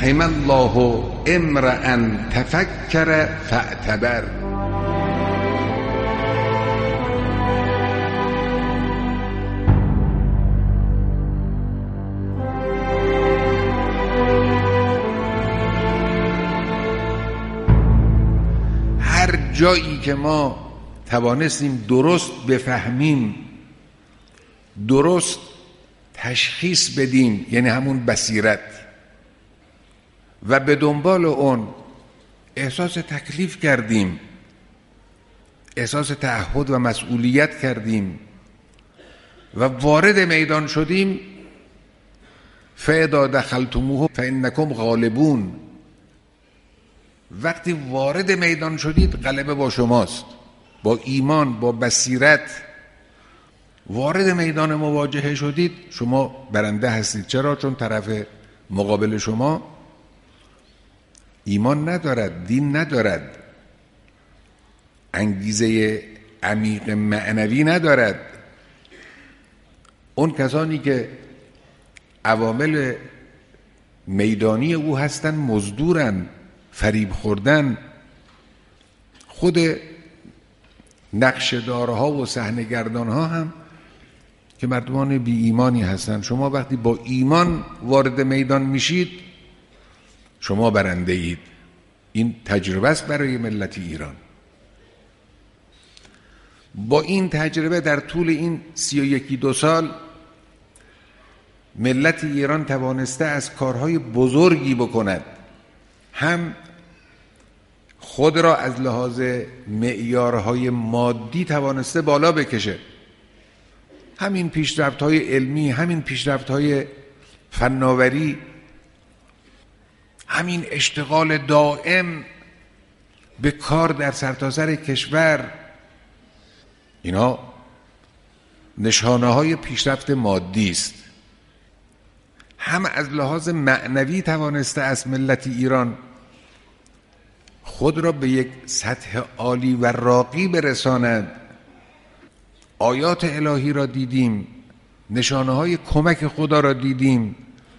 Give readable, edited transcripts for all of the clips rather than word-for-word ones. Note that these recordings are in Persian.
رحم الله امرأ تفکر فاعتبر. هر جایی که ما توانستیم درست بفهمیم، درست تشخیص بدیم، یعنی همون بصیرت، و به دنبال اون احساس تکلیف کردیم، احساس تعهد و مسئولیت کردیم و وارد میدان شدیم، فاذا دخلتموه فانکم غالبون. وقتی وارد میدان شدید غلبه با شماست. با ایمان، با بصیرت وارد میدان مواجهه شدید، شما برنده هستید. چرا؟ چون طرف مقابل شما ایمان ندارد، دین ندارد، انگیزه عمیق معنوی ندارد. اون کسانی که عوامل میدانی او هستن مزدورن، فریب خوردن. خود نقشه‌دارها و صحنه‌گردانها هم که مردمان بی ایمانی هستن. شما وقتی با ایمان وارد میدان میشید، شما برنده اید. این تجربه است برای ملت ایران. با این تجربه در طول این 31 سال ملت ایران توانسته از کارهای بزرگی بکند. هم خود را از لحاظ معیارهای مادی توانسته بالا بکشه. همین پیشرفت‌های علمی، همین پیشرفت‌های فناوری، همین اشتغال دائم به کار در سرتاسر کشور، اینا نشانه‌های پیشرفت مادی است. هم از لحاظ معنوی توانسته از ملت ایران خود را به یک سطح عالی و راقی برساند. آیات الهی را دیدیم، نشانه‌های کمک خدا را دیدیم.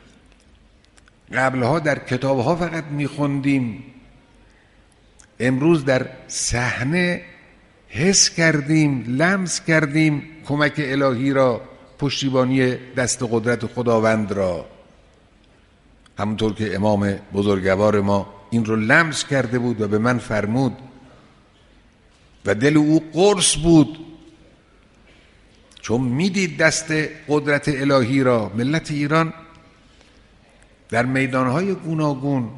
قبلها در کتابها فقط می‌خوندیم، امروز در صحنه حس کردیم، لمس کردیم کمک الهی را، پشتیبانی دست قدرت خداوند را. همونطور که امام بزرگوار ما این رو لمس کرده بود و به من فرمود و دل او قرص بود، چون میدید دست قدرت الهی را. ملت ایران در میدانهای گوناگون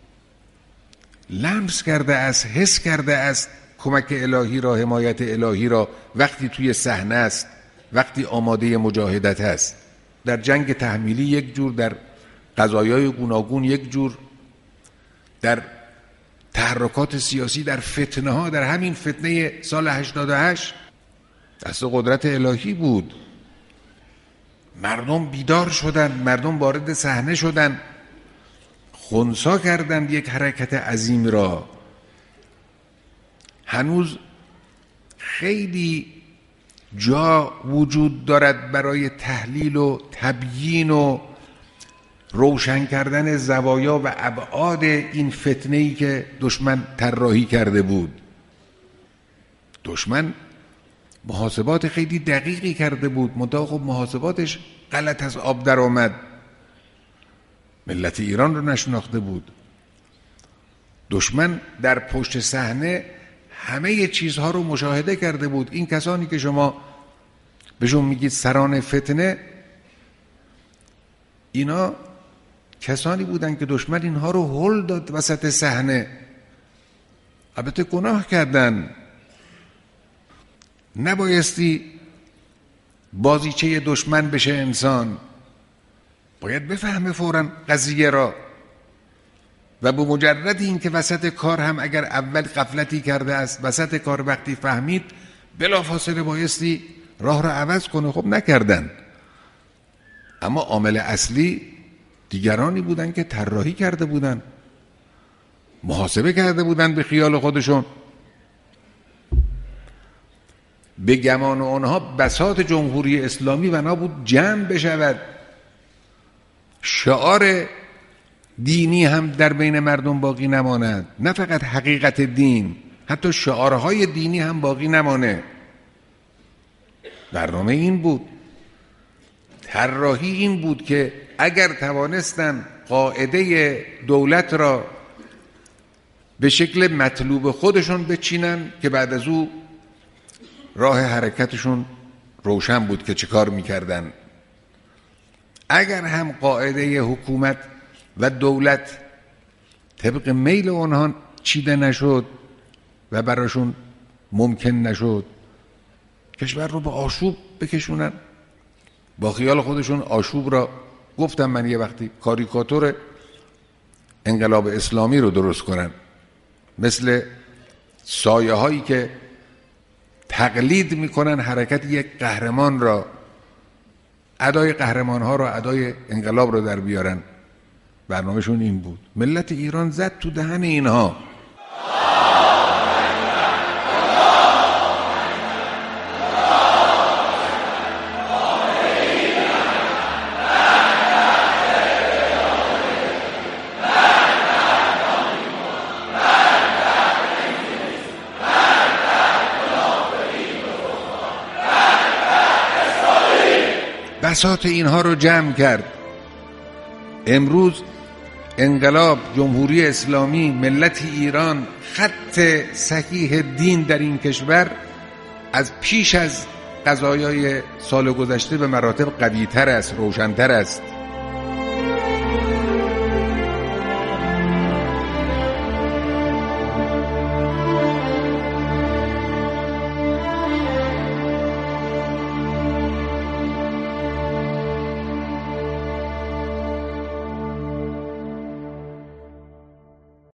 لمس کرده است، حس کرده است کمک الهی را، حمایت الهی را، وقتی توی صحنه است، وقتی آماده مجاهدت است. در جنگ تحمیلی یک جور، در قضایای گوناگون یک جور، در تحرکات سیاسی، در فتنه ها، در همین فتنه سال 88 دست قدرت الهی بود. مردم بیدار شدند، مردم وارد صحنه شدند، خنثی کردند یک حرکت عظیم را. هنوز خیلی جا وجود دارد برای تحلیل و تبیین و روشن کردن زوایا و ابعاد این فتنه‌ای که دشمن طراحی کرده بود. دشمن محاسبات خیلی دقیقی کرده بود، منتها خب محاسباتش غلط از آب در آمد. ملت ایران رو نشناخته بود. دشمن در پشت صحنه همه چیزها رو مشاهده کرده بود. این کسانی که شما بهشون میگید سران فتنه، اینا کسانی بودن که دشمن اینها رو هل داد وسط صحنه. البته گناه کردن، نبایستی بازیچه دشمن بشه انسان، باید بفهمه فوراً قضیه را و به مجرد این که وسط کار هم اگر اول غفلتی کرده است، وسط کار وقتی فهمید بلافاصله بایستی راه را عوض کنه. خب نکردن. اما عامل اصلی دیگرانی بودن که طراحی کرده بودن، محاسبه کرده بودن به خیال خودشون. به گمان آنها بساط جمهوری اسلامی بنا بود جمع بشود. شعار دینی هم در بین مردم باقی نماند، نه فقط حقیقت دین، حتی شعارهای دینی هم باقی نمانه. برنامه این بود، طراحی این بود که اگر توانستن قاعده دولت را به شکل مطلوب خودشون بچینن که بعد از او راه حرکتشون روشن بود که چه کار میکردن. اگر هم قاعده حکومت و دولت طبق میل اونها چیده نشد و براشون ممکن نشد کشور رو به آشوب بکشونن، با خیال خودشون آشوب را، گفتم من یه وقتی، کاریکاتور انقلاب اسلامی رو درست کنن، مثل سایه هایی که تقلید میکنن حرکت یک قهرمان را، ادای قهرمان ها را، ادای انقلاب رو در بیارن. برنامهشون این بود. ملت ایران زد تو دهن اینها. بساط اینها رو جمع کرد. امروز انقلاب، جمهوری اسلامی، ملت ایران، خط صحیح دین در این کشور از پیش از قضایای سال گذشته به مراتب قوی‌تر است، روشن‌تر است.